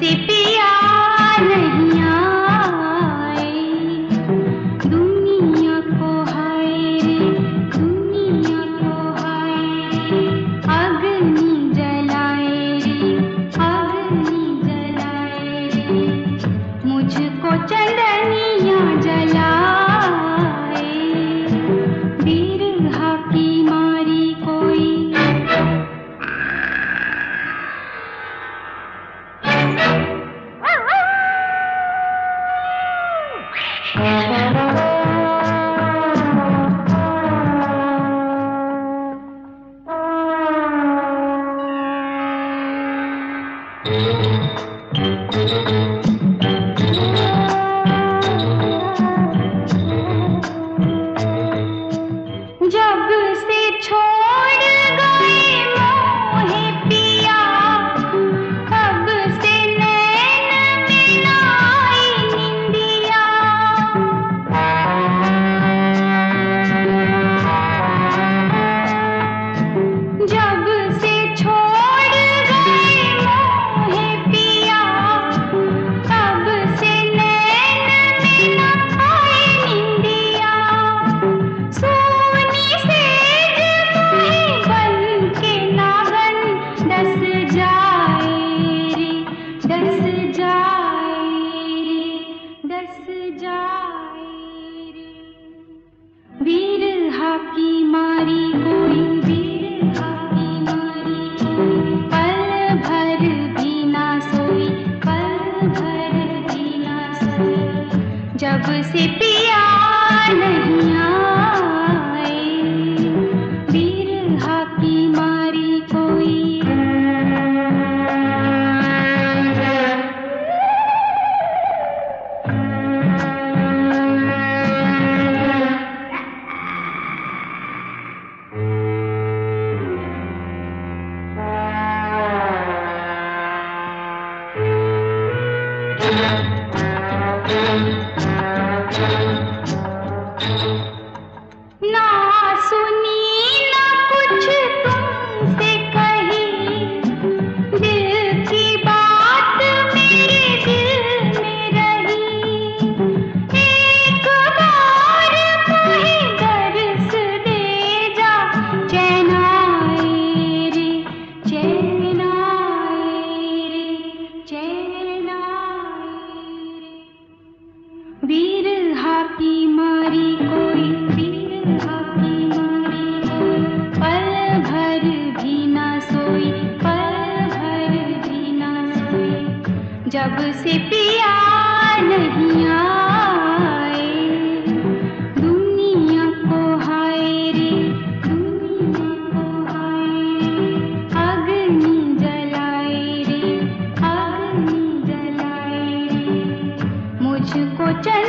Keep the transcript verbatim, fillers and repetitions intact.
से पिया नहीं आए, दुनिया को हाय रे, दुनिया को हाय रे, अग्नि जलाए रे, अग्नि जलाए रे, मुझको चंदनिया जलाए, बिरहा की मारी कोई। जब से छोड़ गए मोहे पिया, तब से नैन में आई निंदिया। जब से छोड़ गए मोहे पिया, तब से नैन में आई निंदिया। सोनी सेज मोहे बन के नागन, डस जाए रे, डस जाए रे, डस जाए रे, बिरहा की मारी कोई, बिरहा की मारी कोई, पल भर भी ना सोई, पल भर भी ना सोई, जब से पिया नहीं आए, बिरहा की मारी कोई। ना सुनी ना कुछ तुमसे कही, दिल की बात मेरे दिल में रही। एक बार कोई दर्स दे जा, चैन आए रे, चैन आए रे, चैन आए रे, बिरहा की मारी कोई, बिरहा की मारी कोई, पल भर भी ना सोई, पल भर भी ना सोई, जब से पिया नहीं आए, दुनिया को हाय रे, दुनिया को हाय रे, अग्नि जलाए रे, अग्नि जलाए रे, मुझको चल